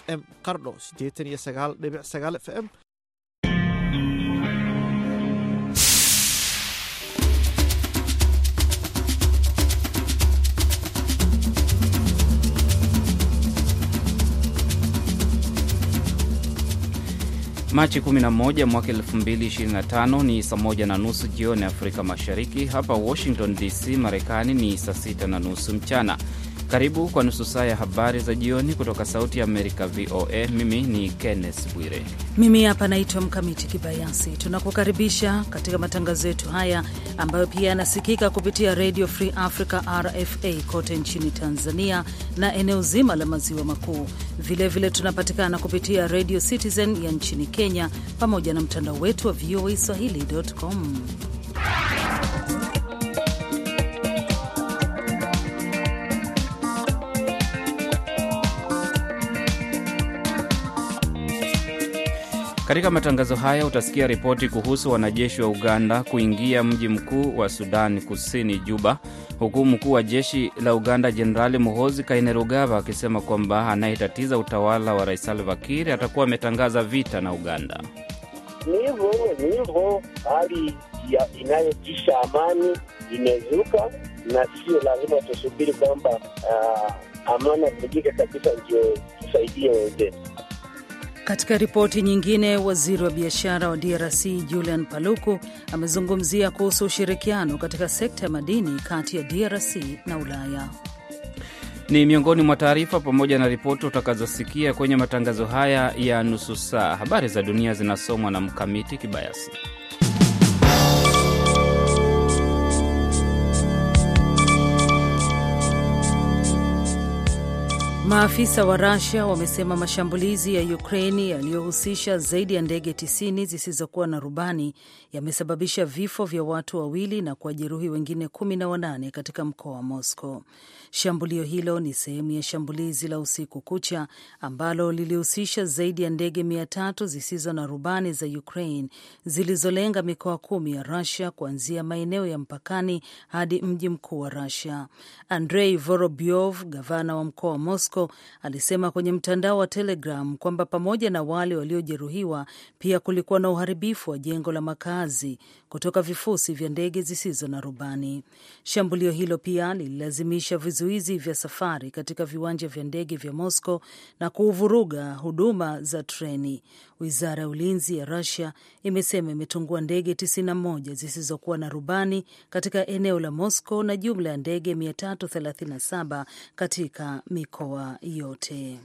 FM Qardho 89.9 FM. Machi 11 mwaka 2025 ni saa 1:30 jioni Afrika Mashariki. Hapa Washington DC, Marekani ni saa 6:30 mchana. Karibu kwa nusu saa ya habari za jioni kutoka Sauti ya Amerika VOA. Mimi ni Kenneth Bwire. Mimi hapa naitwa Mkamiti Kibayasi. Tunakukaribisha katika matangazo yetu haya ambayo pia yanasikika kupitia Radio Free Africa RFA kote nchini Tanzania na eneo zima la maziwa makuu. Vilevile tunapatikana kupitia Radio Citizen ya nchini Kenya pamoja na mtandao wetu wa voaswahili.com. Katika matangazo haya utasikia ripoti kuhusu wanajeshi wa Uganda kuingia mji mkuu wa Sudan Kusini, Juba, huku mkuu wa jeshi la Uganda Jenerali Muhoozi Kainerugaba akisema kwamba anayetatiza utawala wa Rais Salva Kiir atakuwa ametangaza vita na Uganda. Ni hivyo hali inayotisha amani imezuka, na sio lazima tusubiri kwamba amani ifike kabisa ndio tusaidie wenzetu. Katika ripoti nyingine, waziri wa biashara wa DRC Julian Paluku amezungumzia kuhusu ushirikiano katika sekta ya madini kati ya DRC na Ulaya. Ni miongoni mwa taarifa pamoja na ripoti utakazosikia kwenye matangazo haya ya nusu saa. Habari za dunia zinasomwa na Mkamiti Kibayasi. Maafisa wa Russia wamesema mashambulizi ya Ukraine yaliyohusisha zaidi ya ndege 90 zisizokuwa na rubani yamesababisha vifo vya watu 2 na kujeruhi wengine 18 katika mkoa wa Moscow. Shambulio hilo ni sehemu ya shambulizi la usiku kucha ambalo lilihusisha zaidi ya ndege 300 zisizo na rubani za Ukraine zilizolenga mikoa 10 ya Russia kuanzia maeneo ya mpakani hadi mji mkuu wa Russia. Andrei Vorobyov, gavana wa mkoa wa Moscow, alisema kwenye mtandao wa Telegram kwamba pamoja na wale waliojeruhiwa pia kulikuwa na uharibifu wa jengo la makazi kutoka vifusi vya ndege zisizo na rubani. Shambulio hilo pia lililazimisha vizuizi vya safari katika viwanja vya ndege vya Moscow na kuvuruga huduma za treni. Wizara ya ulinzi ya Russia imesema imetungua ndege 91 zisizokuwa na rubani katika eneo la Moscow na jumla ya ndege 337 katika mikoa yote.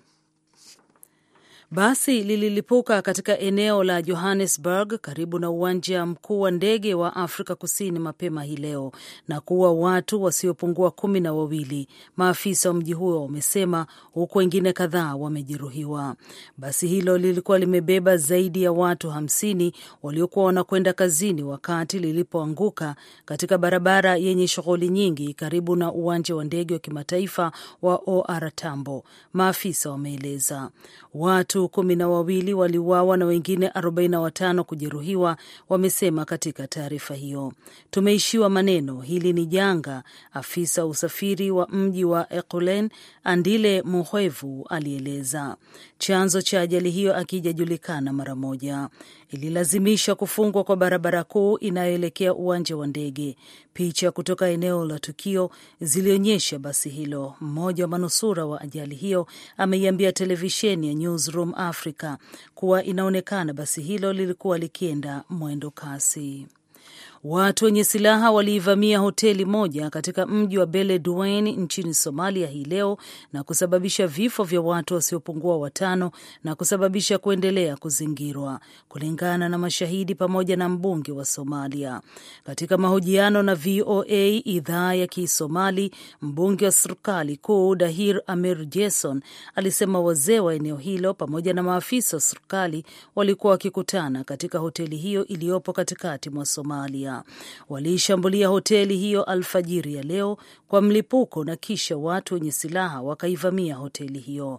Basi lililipuka katika eneo la Johannesburg karibu na uwanja mkuu wa ndege wa Afrika Kusini mapema hii leo na kuua watu wasiopungua 12, maafisa wa mji huo wamesema, huku wengine kadhaa wamejeruhiwa. Basi hilo lilikuwa limebeba zaidi ya watu 50 waliokuwa wanakwenda kazini wakati lilipoanguka katika barabara yenye shughuli nyingi karibu na uwanja wa ndege wa kimataifa wa OR Tambo, maafisa wameeleza. Watu 12 waliuawa na wengine 45 kujeruhiwa, wamesema katika taarifa hiyo. Tumeishiwa maneno, hili ni janga, afisa usafiri wa mji wa Ekurhuleni Andile Muhwevu alieleza. Chanzo cha ajali hiyo akijajulikana mara moja. Ililazimisha kufungwa kwa barabara kuu inayoelekea uwanja wa ndege. Picha kutoka eneo la tukio zilionyesha basi hilo. Mmoja wa manusura wa ajali hiyo ameiambia televisheni ya Newsroom Africa kuwa inaonekana basi hilo lilikuwa likienda mwendo kasi. Watu wenye silaha waliivamia hoteli moja katika mji wa Beledweyne nchini Somalia hii leo na kusababisha vifo vya watu wasiopungua 5 na kusababisha kuendelea kuzingirwa, kulingana na mashahidi pamoja na mbunge wa Somalia. Katika mahojiano na VOA idhaa ya Kisomali, mbunge wa serikali kuu Dahir Amir Jason alisema wazee wa eneo hilo pamoja na maafisa wa serikali walikuwa wakikutana katika hoteli hiyo iliyopo katikati mwa Somalia. Waliishambulia hoteli hiyo alfajiri ya leo kwa mlipuko na kisha watu wenye silaha wakaivamia hoteli hiyo.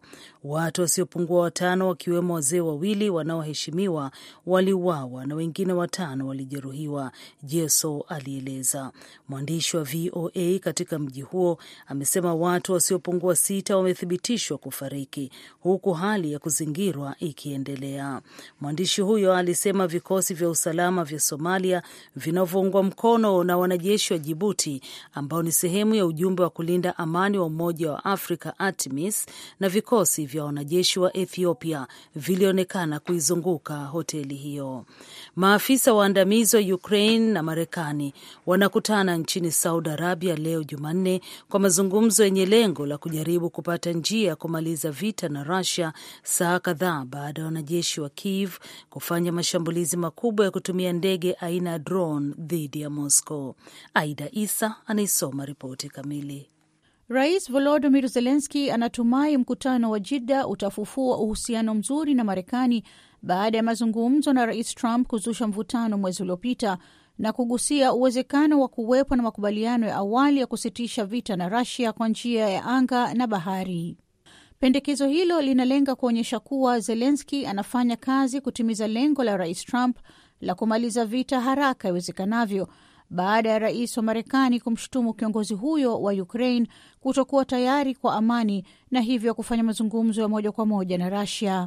Watu wasiopungua 5 wakiwemo wazee wawili wanaoheshimiwa waliuawa na wengine 5 walijeruhiwa, Jeso alieleza. Mwandishi wa VOA katika mji huo amesema watu wasiopungua 6 wamethibitishwa kufariki huku hali ya kuzingirwa ikiendelea. Mwandishi huyo alisema vikosi vya usalama vya Somalia vinavyoungwa mkono na wanajeshi wa Djibouti ambao ni sehemu ya ujumbe wa kulinda amani wa Umoja wa Afrika ATMIS na vikosi vya wanajeshi wa Ethiopia vilionekana kuizunguka hoteli hiyo. Maafisa waandamizi wa Ukraine na Marekani wanakutana nchini Saudi Arabia leo Jumanne kwa mazungumzo yenye lengo la kujaribu kupata njia ya kumaliza vita na Russia, saa kadhaa baada ya wanajeshi wa Kiev kufanya mashambulizi makubwa ya kutumia ndege aina ya drone dhidi ya Moscow. Aida Isa anaisoma ripoti kamili. Rais Volodymyr Zelensky anatumai mkutano wa Jeddah utafufua uhusiano mzuri na Marekani baada ya mazungumzo na Rais Trump kuzusha mvutano mwezi uliopita na kugusia uwezekano wa kuwepo na makubaliano ya awali ya kusitisha vita na Russia kwa njia ya anga na bahari. Pendekezo hilo linalenga kuonyesha kuwa Zelensky anafanya kazi kutimiza lengo la Rais Trump la kumaliza vita haraka iwezekanavyo, baada ya rais wa Marekani kumshutumu kiongozi huyo wa Ukraine kutokuwa tayari kwa amani na hivyo kufanya mazungumzo ya moja kwa moja na Russia.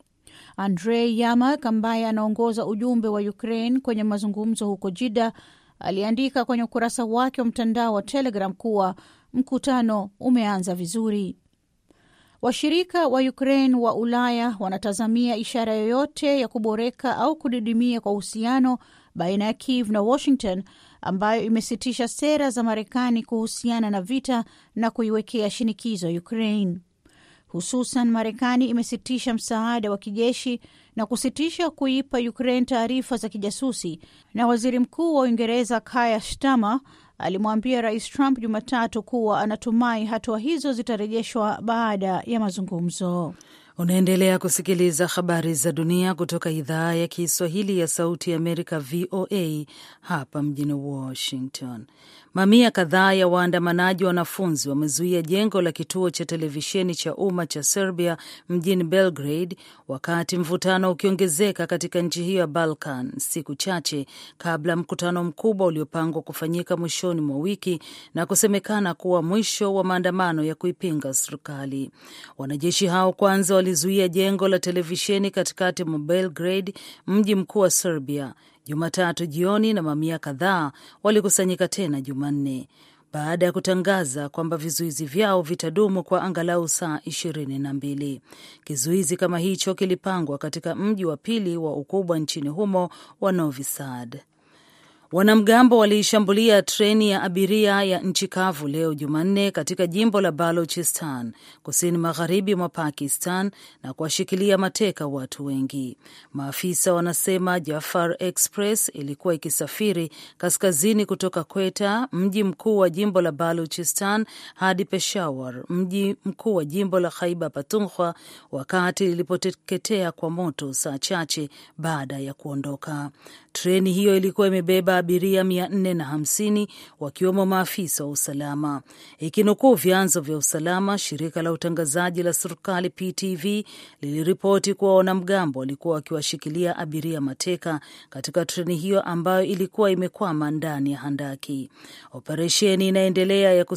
Andrei Yermak ambaye anaongoza ujumbe wa Ukraine kwenye mazungumzo huko Jeddah aliandika kwenye ukurasa wake wa mtandao wa Telegram kuwa mkutano umeanza vizuri. Washirika wa Ukraine wa Ulaya wanatazamia ishara yoyote ya kuboreka au kudidimia kwa uhusiano baina ya Kiev na Washington, ambayo imesitisha sera za Marekani kuhusiana na vita na kuiwekea shinikizo Ukraine. Hususan, Marekani imesitisha msaada wa kijeshi na kusitisha kuipa Ukraine taarifa za kijasusi, na waziri mkuu wa Uingereza Keir Starmer alimwambia Rais Trump Jumatatu kuwa anatumai hatua hizo zitarejeshwa baada ya mazungumzo. Unaendelea kusikiliza habari za dunia kutoka idhaa ya Kiswahili ya Sauti ya Amerika, VOA, hapa mjini Washington. Mamia kadhaa ya waandamanaji wanafunzi wamezuia jengo la kituo cha televisheni cha umma cha Serbia mjini Belgrade, wakati mvutano ukiongezeka katika nchi hiyo ya Balkan, siku chache kabla mkutano mkubwa uliopangwa kufanyika mwishoni mwa wiki na kusemekana kuwa mwisho wa maandamano ya kuipinga serikali. Wanajeshi hao kwanza walizuia jengo la televisheni katikati mwa Belgrade, mji mkuu wa Serbia, Jumatatu jioni, na mamia kadhaa walikusanyika tena Jumanne baada ya kutangaza kwamba vizuizi vyao vitadumu kwa angalau saa 22. Kizuizi kama hicho kilipangwa katika mji wa pili wa ukubwa nchini humo wa Novi Sad. Wanamgambo waliishambulia treni ya abiria ya nchi kavu leo Jumanne katika jimbo la Balochistan, kusini magharibi mwa Pakistan, na kuwashikilia mateka watu wengi. Maafisa wanasema Jafar Express ilikuwa ikisafiri kaskazini kutoka Quetta, mji mkuu wa jimbo la Balochistan, hadi Peshawar, mji mkuu wa jimbo la Khyber Pakhtunkhwa, wakati lilipoteketea kwa moto saa chache baada ya kuondoka. Treni hiyo ilikuwa imebeba abiria 450 wakiwemo maafisa wa usalama. Ikinukuu vyanzo vya usalama, shirika la utangazaji la serikali PTV liliripoti kuwa wanamgambo walikuwa wakiwashikilia abiria mateka katika treni hiyo ambayo ilikuwa imekwama ndani ya handaki. Operesheni inaendelea ya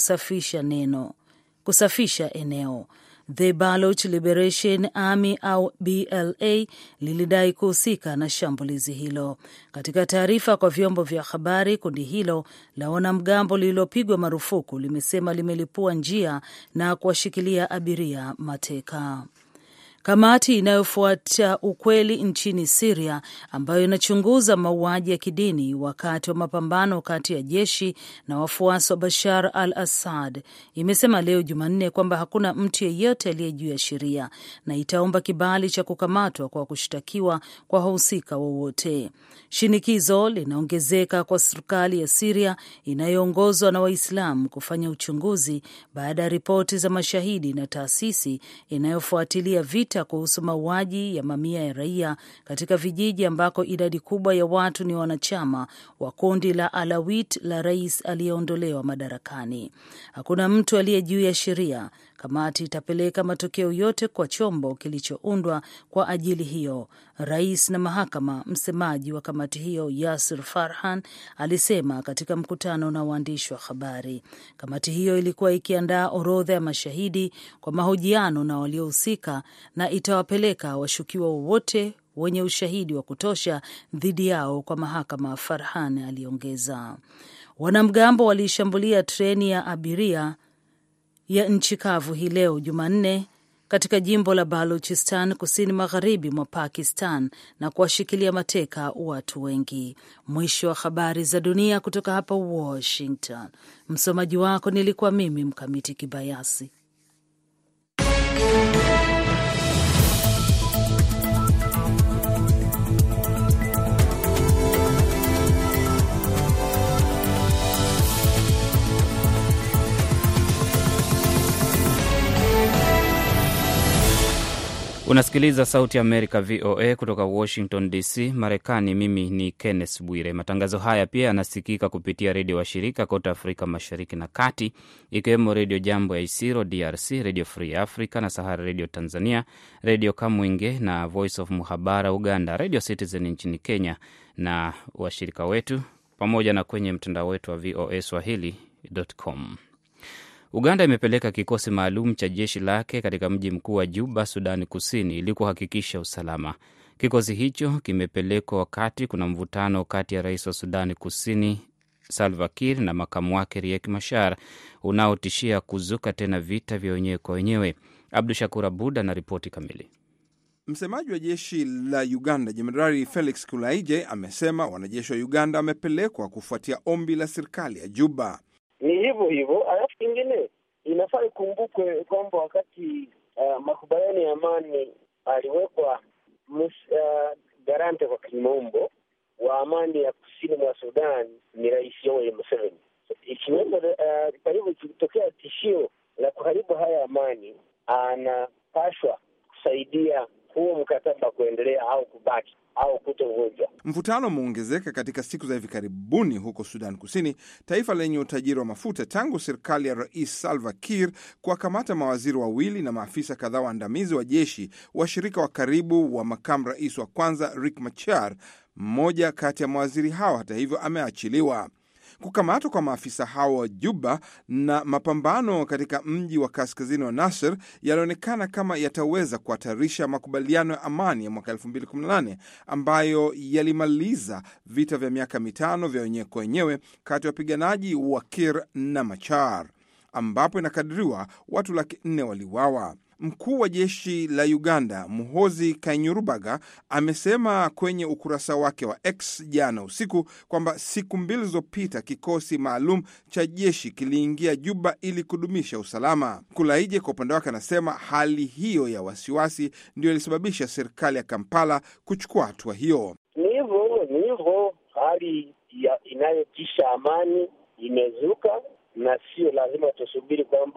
kusafisha eneo. The Baloch Liberation Army au BLA lilidai kuhusika na shambulizi hilo. Katika taarifa kwa vyombo vya habari, kundi hilo la wanamgambo lililopigwa marufuku limesema limelipua njia na kuwashikilia abiria mateka. Kamati inayofuata ukweli nchini Syria, ambayo inachunguza mauaji ya kidini wakati wa mapambano kati ya jeshi na wafuasi wa Bashar al-Assad, imesema leo Jumanne kwamba hakuna mtu yeyote aliye juu ya sheria na itaomba kibali cha kukamatwa kwa kushtakiwa kwa wahusika wowote. Shinikizo linaongezeka kwa serikali ya Syria inayoongozwa na Waislamu kufanya uchunguzi baada ya ripoti za mashahidi na taasisi inayofuatilia vita Twitter kuhusu mauaji ya mamia ya raia katika vijiji ambako idadi kubwa ya watu ni wanachama wa kundi la Alawit la rais aliyeondolewa madarakani. Hakuna mtu aliye juu ya sheria. Kamati itapeleka matokeo yote kwa chombo kilichoundwa kwa ajili hiyo, rais na mahakama. Msemaji wa kamati hiyo Yasir Farhan alisema katika mkutano na waandishi wa habari. Kamati hiyo ilikuwa ikiandaa orodha ya mashahidi kwa mahojiano na waliohusika na itawapeleka washukiwa wowote wenye ushahidi wa kutosha dhidi yao kwa mahakama, Farhan aliongeza. Wanamgambo walishambulia treni ya abiria ya nchi kavu hii leo Jumanne katika jimbo la Baluchistan kusini magharibi mwa Pakistan na kuwashikilia mateka watu wengi. Mwisho wa habari za dunia kutoka hapa Washington. Msomaji wako nilikuwa mimi Mkamiti Kibayasi. Unasikiliza Sauti ya Amerika VOA kutoka Washington DC, Marekani. Mimi ni Kenneth Bwire. Matangazo haya pia yanasikika kupitia redio wa shirika kote Afrika Mashariki na Kati, ikiwemo Redio Jambo ya Isiro DRC, Radio Free Africa na Sahara Radio Tanzania, Radio Kamwinge na Voice of Muhabara Uganda, Radio Citizen nchini Kenya na washirika wetu, pamoja na kwenye mtandao wetu wa voaswahili.com. Uganda imepeleka kikosi maalum cha jeshi lake katika mji mkuu wa Juba, Sudani Kusini, ili kuhakikisha usalama. Kikosi hicho kimepelekwa wakati kuna mvutano kati ya rais wa Sudani Kusini Salva Kiir na makamu wake Riek Machar unaotishia kuzuka tena vita vya wenyewe kwa wenyewe. Abdu Shakur Abud na ripoti kamili. Msemaji wa jeshi la Uganda, Jenerali Felix Kulaije, amesema wanajeshi wa Uganda wamepelekwa kufuatia ombi la serikali ya Juba. Ni hivyo hivyo. Alafu kingine inafaa ikumbukwe kwamba wakati makubaliano ya amani aliwekwa garante kwa kimombo wa amani ya kusini mwa Sudan ni Rais Yoweri Museveni. Ikiwemo kwa hivyo ikitokea tishio la kuharibu haya amani, anapashwa kusaidia huo mkataba kuendelea au kubaki au kutovunjwa. Mvutano umeongezeka katika siku za hivi karibuni huko Sudan Kusini, taifa lenye utajiri wa mafuta, tangu serikali ya Rais Salva Kiir kuwakamata mawaziri wawili na maafisa kadhaa waandamizi wa jeshi, washirika wa karibu wa makamu rais wa kwanza Riek Machar. Mmoja kati ya mawaziri hao hata hivyo ameachiliwa. Kukamatwa kwa maafisa hao wa Juba na mapambano katika mji wa kaskazini wa Nasser yalionekana kama yataweza kuhatarisha makubaliano ya amani ya mwaka 2018 ambayo yalimaliza vita vya miaka 5 vya wenyewe kwa wenyewe kati ya wapiganaji wa Kiir na Machar, ambapo inakadiriwa watu 400,000 waliuawa. Mkuu wa jeshi la Uganda, Muhoozi Kainerubaga, amesema kwenye ukurasa wake wa X jana usiku kwamba siku 2 zilizopita kikosi maalum cha jeshi kiliingia Juba ili kudumisha usalama. Kulaije kwa upande wake anasema hali hiyo ya wasiwasi ndio ilisababisha serikali ya Kampala kuchukua hatua hiyo. Ni hivyo hali inayotisha amani imezuka, na sio lazima tusubiri kwamba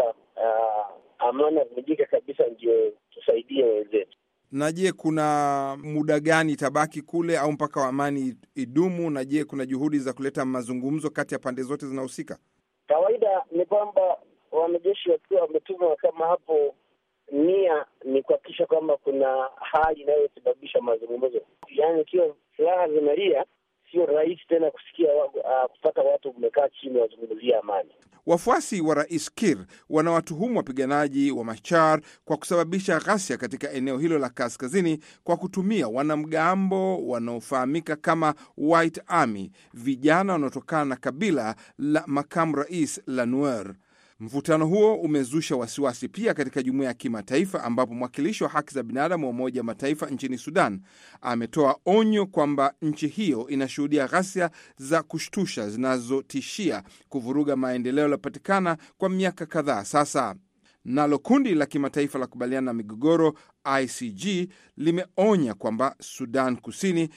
amani vijike kabisa ndio tusaidie wenzetu. Na je, kuna muda gani itabaki kule au mpaka wa amani idumu? Na je, kuna juhudi za kuleta mazungumzo kati ya pande zote zinahusika? Kawaida ni kwamba wanajeshi wakiwa wametumwa kama hapo, nia ni kuhakikisha kwamba kuna hali inayosababisha mazungumzo. Yaani ikiwa silaha zinalia, sio rahisi tena kusikia kupata watu wamekaa chini wazungumzia amani. Wafuasi wa Rais Kiir wanawatuhumu wapiganaji wa Machar kwa kusababisha ghasia katika eneo hilo la kaskazini kwa kutumia wanamgambo wanaofahamika kama White Army, vijana wanaotokana na kabila la makamu rais la Nuer. Mvutano huo umezusha wasiwasi pia katika jumuiya ya kimataifa, ambapo mwakilishi wa haki za binadamu wa Umoja wa Mataifa nchini Sudan ametoa onyo kwamba nchi hiyo inashuhudia ghasia za kushtusha zinazotishia kuvuruga maendeleo yaliyopatikana kwa miaka kadhaa sasa. Nalo kundi la kimataifa la kubaliana na migogoro ICG limeonya kwamba Sudan Kusini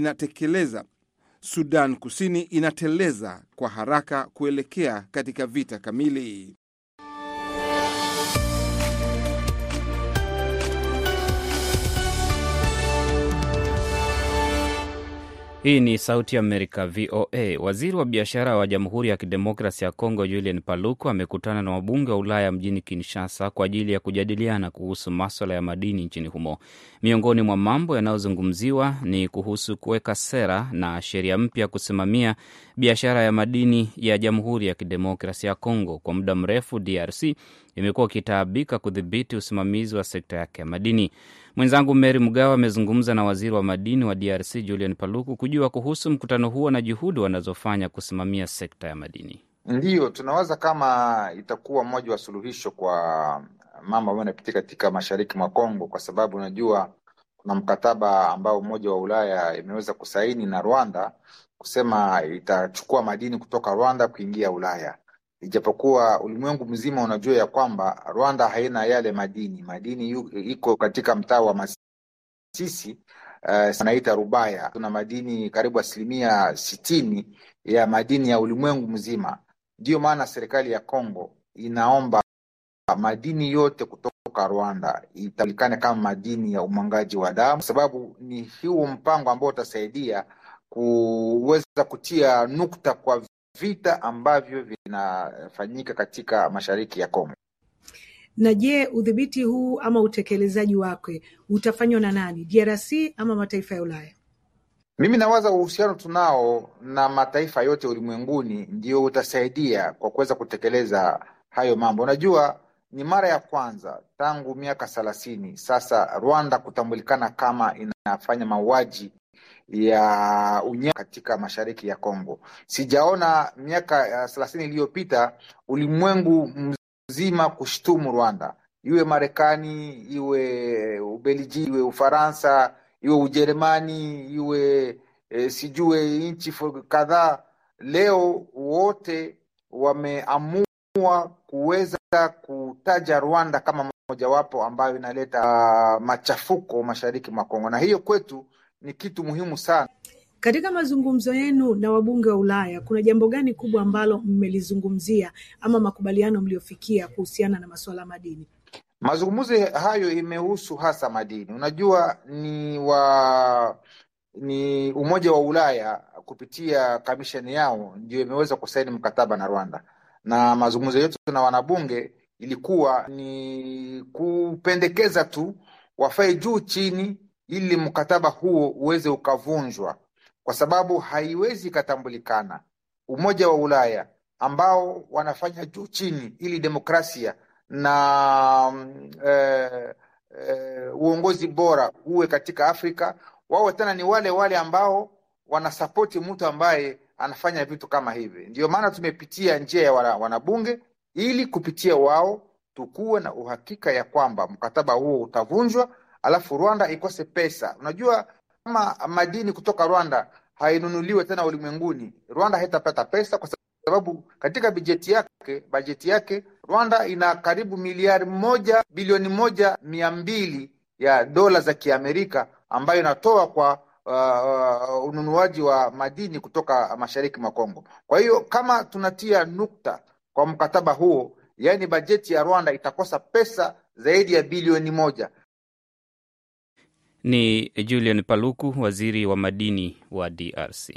inateleza kwa haraka kuelekea katika vita kamili. Hii ni Sauti ya Amerika, VOA. Waziri wa biashara wa Jamhuri ya Kidemokrasi ya Kongo, Julien Paluku, amekutana na wabunge wa Ulaya mjini Kinshasa kwa ajili ya kujadiliana kuhusu maswala ya madini nchini humo. Miongoni mwa mambo yanayozungumziwa ni kuhusu kuweka sera na sheria mpya kusimamia biashara ya madini ya Jamhuri ya Kidemokrasi ya Kongo. Kwa muda mrefu, DRC imekuwa ikitaabika kudhibiti usimamizi wa sekta yake ya madini. Mwenzangu Mary Mgawa amezungumza na waziri wa madini wa DRC Julien Paluku kujua kuhusu mkutano huo na juhudi wanazofanya kusimamia sekta ya madini. Ndiyo, tunawaza kama itakuwa mmoja wa suluhisho kwa mambo ambayo yanapitika katika mashariki mwa Kongo, kwa sababu unajua kuna mkataba ambao Umoja wa Ulaya imeweza kusaini na Rwanda kusema itachukua madini kutoka Rwanda kuingia Ulaya. Ijapokuwa ulimwengu mzima unajua ya kwamba Rwanda haina yale madini iko katika mtaa wa Masisi, sanaita Rubaya. Tuna madini karibu 60% ya madini ya ulimwengu mzima. Ndio maana serikali ya Kongo inaomba madini yote kutoka Rwanda itajulikane kama madini ya umwangaji wa damu, sababu ni hiyo mpango ambao utasaidia kuweza kutia nukta kwa vita ambavyo vinafanyika katika mashariki ya Kongo. Na je, udhibiti huu ama utekelezaji wake utafanywa na nani? DRC ama mataifa ya Ulaya? Mimi nawaza uhusiano tunao na mataifa yote ulimwenguni ndio utasaidia kwa kuweza kutekeleza hayo mambo. Unajua ni mara ya kwanza tangu miaka 30 sasa Rwanda kutambulikana kama inafanya mauaji ya unyama katika mashariki ya Kongo. Sijaona miaka 30 iliyopita ulimwengu mzima kushtumu Rwanda, iwe Marekani, iwe Ubelgiji, iwe Ufaransa, iwe Ujerumani, iwe sijue nchi kadhaa. Leo wote wameamua kuweza kutaja Rwanda kama mojawapo ambayo inaleta machafuko mashariki mwa Kongo, na hiyo kwetu ni kitu muhimu sana. Katika mazungumzo yenu na wabunge wa Ulaya, kuna jambo gani kubwa ambalo mmelizungumzia ama makubaliano mliofikia kuhusiana na masuala madini? Mazungumzo hayo imehusu hasa madini. Unajua ni Umoja wa Ulaya kupitia kamisheni yao ndio imeweza kusaini mkataba na Rwanda. Na mazungumzo yetu na wanabunge ilikuwa ni kupendekeza tu wafae juu chini ili mkataba huo uweze ukavunjwa, kwa sababu haiwezi katambulikana Umoja wa Ulaya ambao wanafanya juu chini ili demokrasia na uongozi bora uwe katika Afrika. Wao tena ni wale ambao wanasapoti mtu ambaye anafanya vitu kama hivi. Ndio maana tumepitia njia ya wanabunge ili kupitia wao tukuwe na uhakika ya kwamba mkataba huo utavunjwa, alafu Rwanda ikose pesa. Unajua kama madini kutoka Rwanda hainunuliwe tena ulimwenguni, Rwanda haitapata pesa, kwa sababu katika bajeti yake Rwanda ina karibu miliari 1 bilioni 1.2 ya dola za Kiamerika ambayo inatoa kwa ununuaji wa madini kutoka mashariki mwa Kongo. Kwa hiyo kama tunatia nukta kwa mkataba huo, yani bajeti ya Rwanda itakosa pesa zaidi ya bilioni 1. Ni Julien Paluku, waziri wa madini wa DRC.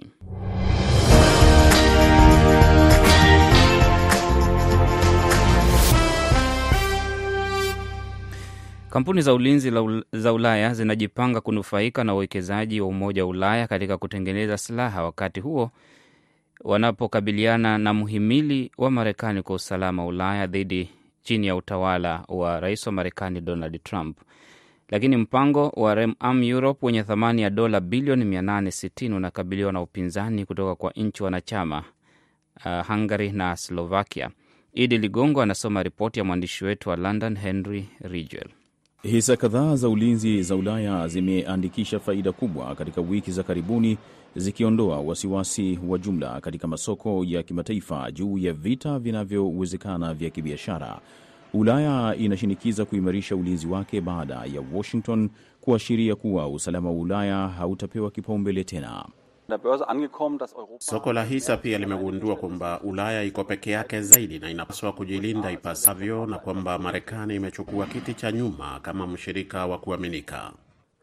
Kampuni za ulinzi za Ulaya zinajipanga kunufaika na uwekezaji wa Umoja wa Ulaya katika kutengeneza silaha, wakati huo wanapokabiliana na muhimili wa Marekani kwa usalama wa Ulaya chini ya utawala wa rais wa Marekani Donald Trump. Lakini mpango wa REARM Europe wenye thamani ya dola bilioni 860 unakabiliwa na upinzani kutoka kwa nchi wanachama Hungary na Slovakia. Idi Ligongo anasoma ripoti ya mwandishi wetu wa London Henry Ridgwell. Hisa kadhaa za ulinzi za Ulaya zimeandikisha faida kubwa katika wiki za karibuni, zikiondoa wasiwasi wa jumla katika masoko ya kimataifa juu ya vita vinavyowezekana vya kibiashara. Ulaya inashinikiza kuimarisha ulinzi wake baada ya Washington kuashiria kuwa usalama wa Ulaya hautapewa kipaumbele tena. Soko la hisa pia limegundua kwamba Ulaya iko peke yake zaidi na inapaswa kujilinda ipasavyo, na kwamba Marekani imechukua kiti cha nyuma kama mshirika wa kuaminika.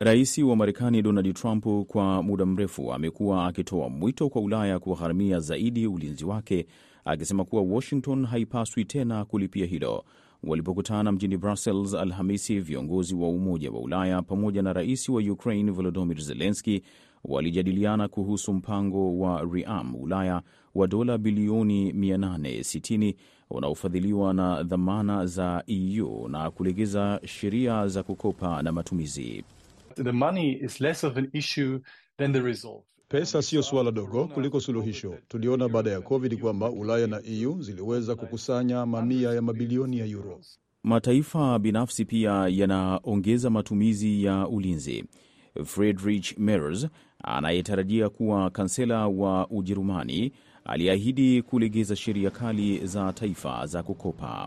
Rais wa Marekani Donald Trump kwa muda mrefu amekuwa akitoa mwito kwa Ulaya kugharamia zaidi ulinzi wake, akisema kuwa Washington haipaswi tena kulipia hilo. Walipokutana mjini Brussels Alhamisi, viongozi wa Umoja wa Ulaya pamoja na rais wa Ukraine Volodymyr Zelensky walijadiliana kuhusu mpango wa REARM Ulaya wa dola bilioni 860 unaofadhiliwa na dhamana za EU na kulegeza sheria za kukopa na matumizi. The money is less of an issue than the result. Pesa siyo suala dogo kuliko suluhisho. Tuliona baada ya COVID kwamba Ulaya na EU ziliweza kukusanya mamia ya mabilioni ya euro. Mataifa binafsi pia yanaongeza matumizi ya ulinzi. Friedrich Merz anayetarajia kuwa kansela wa Ujerumani aliahidi kulegeza sheria kali za taifa za kukopa.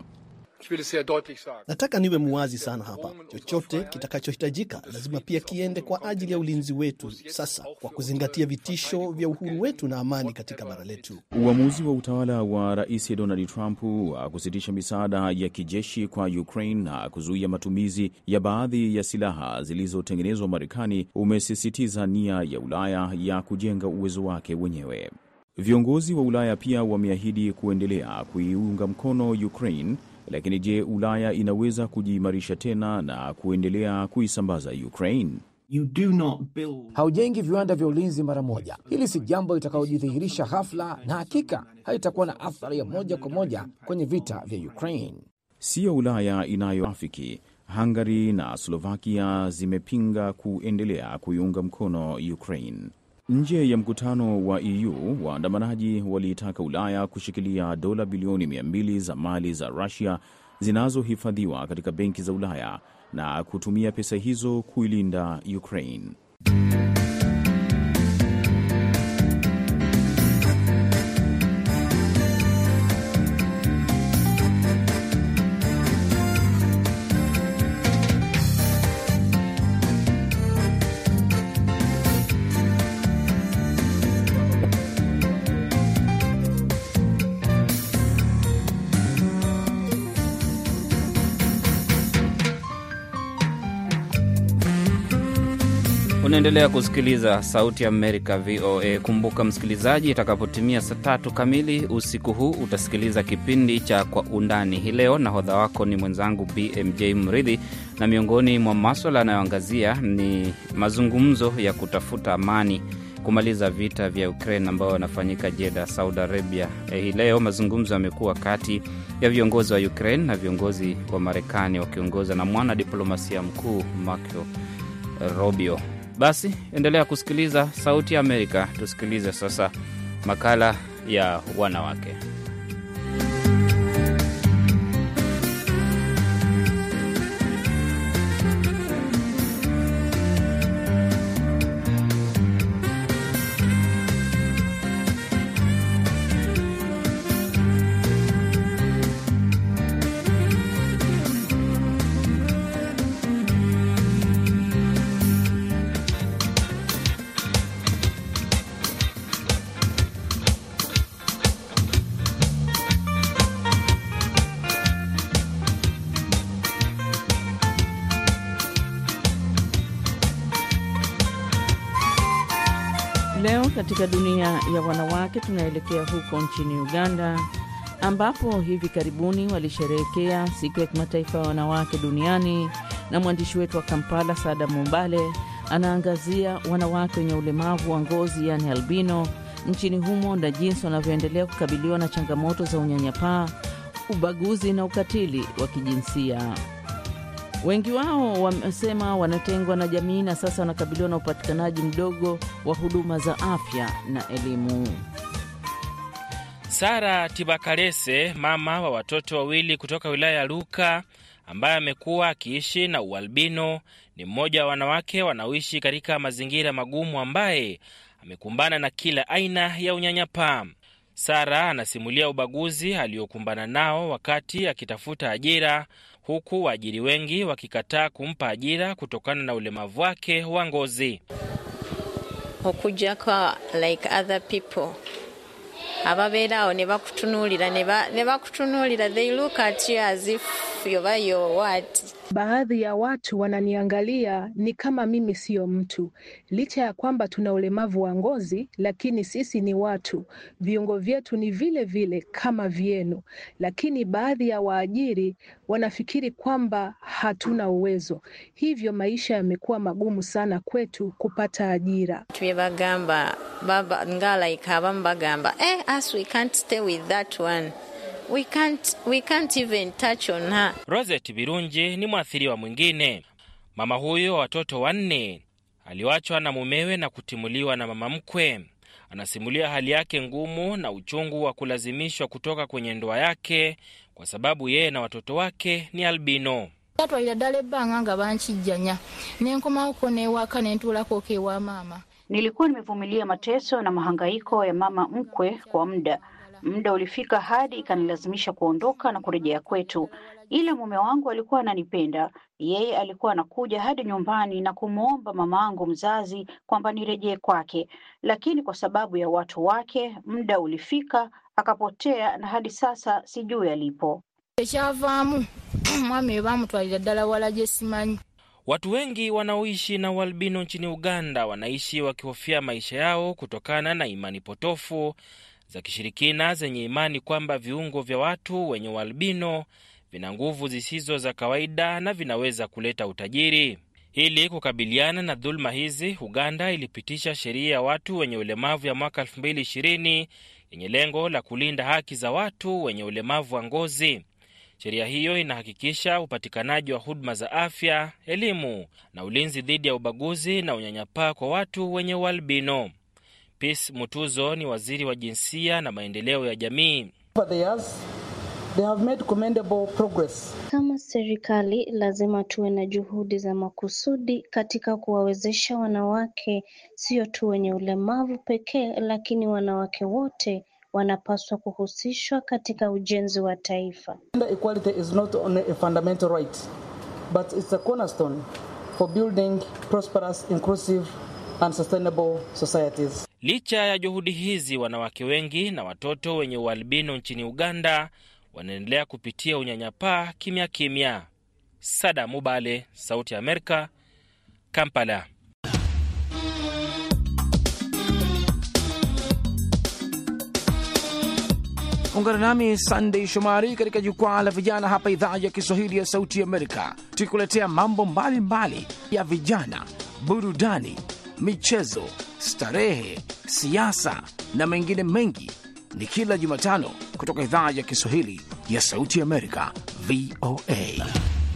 Nataka niwe muwazi sana hapa. Chochote kitakachohitajika lazima pia kiende kwa ajili ya ulinzi wetu sasa, kwa kuzingatia vitisho vya uhuru wetu na amani katika bara letu. Uamuzi wa utawala wa Rais Donald Trump wa kusitisha misaada ya kijeshi kwa Ukraine na kuzuia matumizi ya baadhi ya silaha zilizotengenezwa Marekani umesisitiza nia ya Ulaya ya kujenga uwezo wake wenyewe. Viongozi wa Ulaya pia wameahidi kuendelea kuiunga mkono Ukraine. Lakini je, Ulaya inaweza kujiimarisha tena na kuendelea kuisambaza Ukraine? Haujengi viwanda vya ulinzi mara moja. Hili si jambo litakaojidhihirisha ghafla, na hakika haitakuwa na athari ya moja kwa moja kwenye vita vya Ukraine. Sio Ulaya inayoafiki. Hungary na Slovakia zimepinga kuendelea kuiunga mkono Ukraine. Nje ya mkutano wa EU, waandamanaji waliitaka Ulaya kushikilia dola bilioni 200 za mali za Russia zinazohifadhiwa katika benki za Ulaya na kutumia pesa hizo kuilinda Ukraine. Unaendelea kusikiliza Sauti ya Amerika VOA. Kumbuka msikilizaji, itakapotimia saa 3 kamili usiku huu utasikiliza kipindi cha Kwa Undani. Hii leo nahodha wako ni mwenzangu BMJ Mridhi, na miongoni mwa masuala yanayoangazia ni mazungumzo ya kutafuta amani kumaliza vita vya Ukraine ambayo yanafanyika Jeddah, Saudi Arabia. Hii leo mazungumzo yamekuwa kati ya viongozi wa Ukraine na viongozi wa Marekani wakiongoza na mwana diplomasia mkuu Marco Rubio. Basi endelea kusikiliza Sauti ya Amerika. Tusikilize sasa makala ya wanawake. Leo katika dunia ya wanawake tunaelekea huko nchini Uganda, ambapo hivi karibuni walisherehekea siku ya kimataifa ya wanawake duniani, na mwandishi wetu wa Kampala Sada Mumbale anaangazia wanawake wenye ulemavu wa ngozi yani albino nchini humo na jinsi wanavyoendelea kukabiliwa na changamoto za unyanyapaa, ubaguzi na ukatili wa kijinsia. Wengi wao wamesema wanatengwa na jamii na sasa wanakabiliwa na upatikanaji mdogo wa huduma za afya na elimu. Sara Tibakalese, mama wa watoto wawili kutoka wilaya ya Luka, ambaye amekuwa akiishi na ualbino, ni mmoja wa wanawake wanaoishi katika mazingira magumu ambaye amekumbana na kila aina ya unyanyapaa. Sara anasimulia ubaguzi aliokumbana nao wakati akitafuta ajira, huku waajiri wengi wakikataa kumpa ajira kutokana na ulemavu wake wa ngozi. Okuja kwa like other people, ababeerao ne bakutunulira they look at you as if Baadhi ya watu wananiangalia ni kama mimi sio mtu. Licha ya kwamba tuna ulemavu wa ngozi, lakini sisi ni watu. Viungo vyetu ni vile vile kama vyenu. Lakini baadhi ya waajiri wanafikiri kwamba hatuna uwezo. Hivyo maisha yamekuwa magumu sana kwetu kupata ajira. As we can't stay with that one. We can't even touch on her. Rosette Birunji ni mwathiriwa mwingine. Mama huyo wa watoto 4 aliwachwa na mumewe na kutimuliwa na mama mkwe. Anasimulia hali yake ngumu na uchungu wa kulazimishwa kutoka kwenye ndoa yake kwa sababu yeye na watoto wake ni albino. Nilikuwa nimevumilia mateso na mahangaiko ya mama mkwe kwa muda. Muda ulifika hadi ikanilazimisha kuondoka na kurejea kwetu. Ila mume wangu alikuwa ananipenda. Yeye alikuwa anakuja hadi nyumbani na kumuomba mamangu mzazi kwamba nirejee kwake. Lakini kwa sababu ya watu wake, muda ulifika, akapotea na hadi sasa sijui alipo. Watu wengi wanaoishi na ualbino nchini Uganda wanaishi wakihofia maisha yao kutokana na imani potofu za kishirikina zenye imani kwamba viungo vya watu wenye ualbino vina nguvu zisizo za kawaida na vinaweza kuleta utajiri. Ili kukabiliana na dhulma hizi, Uganda ilipitisha sheria ya watu wenye ulemavu ya mwaka 2020 yenye lengo la kulinda haki za watu wenye ulemavu wa ngozi. Sheria hiyo inahakikisha upatikanaji wa huduma za afya, elimu na ulinzi dhidi ya ubaguzi na unyanyapaa kwa watu wenye ualbino. Peace Mutuzo ni waziri wa jinsia na maendeleo ya jamii. Kama serikali lazima tuwe na juhudi za makusudi katika kuwawezesha wanawake, sio tu wenye ulemavu pekee, lakini wanawake wote wanapaswa kuhusishwa katika ujenzi wa taifa. Equality is not only a fundamental right, but it's a cornerstone for building prosperous, inclusive and sustainable societies. Licha ya juhudi hizi, wanawake wengi na watoto wenye ualbino nchini Uganda wanaendelea kupitia unyanyapaa kimya kimya. Sada Mubale, Sauti ya Amerika, Kampala. Ungana nami Sunday Shomari katika jukwaa la vijana hapa idhaa ya Kiswahili ya Sauti ya Amerika, tukikuletea mambo mbalimbali ya vijana, burudani, michezo, starehe, siasa na mengine mengi. Ni kila Jumatano kutoka idhaa ya Kiswahili ya Sauti ya Amerika, VOA.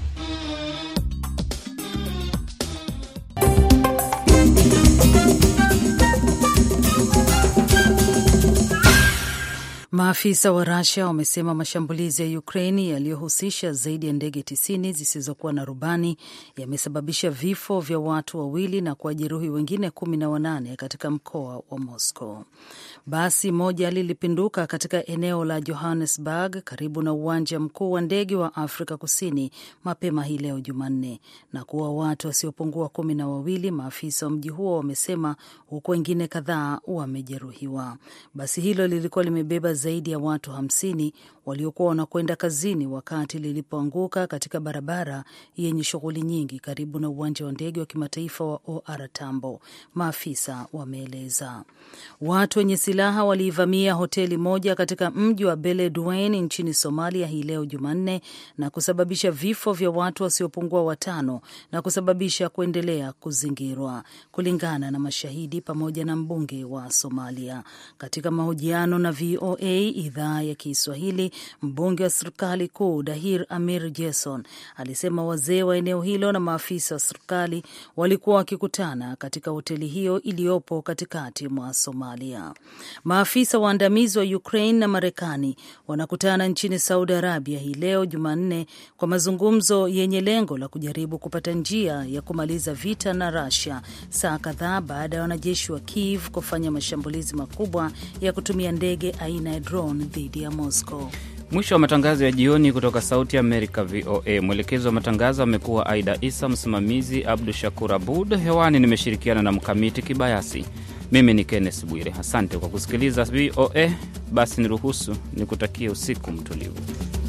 Maafisa wa Russia wamesema mashambulizi ya Ukraine yaliyohusisha zaidi ya ndege 90 zisizokuwa na rubani yamesababisha vifo vya watu 2 na kujeruhi wengine 18 katika mkoa wa Moscow. Basi moja lilipinduka katika eneo la Johannesburg karibu na uwanja mkuu wa ndege wa Afrika Kusini mapema hii leo Jumanne na kuwa watu wasiopungua 12, maafisa wa mji huo wamesema, huku wengine kadhaa wamejeruhiwa. Basi hilo lilikuwa limebeba zaidi ya watu 50 waliokuwa wanakwenda kazini wakati lilipoanguka katika barabara yenye shughuli nyingi karibu na uwanja wa ndege wa kimataifa wa OR Tambo, maafisa wameeleza. Watu wenye silaha waliivamia hoteli moja katika mji wa Beledweyne nchini Somalia hii leo Jumanne na kusababisha vifo vya watu wasiopungua 5 na kusababisha kuendelea kuzingirwa, kulingana na mashahidi pamoja na mbunge wa Somalia. Katika mahojiano na VOA idhaa ya Kiswahili, mbunge wa serikali kuu Dahir Amir Jason alisema wazee wa eneo hilo na maafisa wa serikali walikuwa wakikutana katika hoteli hiyo iliyopo katikati mwa Somalia. Maafisa waandamizi wa Ukraine na Marekani wanakutana nchini Saudi Arabia hii leo Jumanne kwa mazungumzo yenye lengo la kujaribu kupata njia ya kumaliza vita na Russia, saa kadhaa baada ya wanajeshi wa Kiev kufanya mashambulizi makubwa ya kutumia ndege aina ya drone dhidi ya Moscow. Mwisho wa matangazo ya jioni kutoka Sauti ya Amerika VOA. Mwelekezo wa matangazo amekuwa Aida Isa, msimamizi Abdu Shakur Abud. Hewani nimeshirikiana na Mkamiti Kibayasi. Mimi ni Kenneth Bwire. Asante kwa kusikiliza VOA. Basi niruhusu nikutakie usiku mtulivu.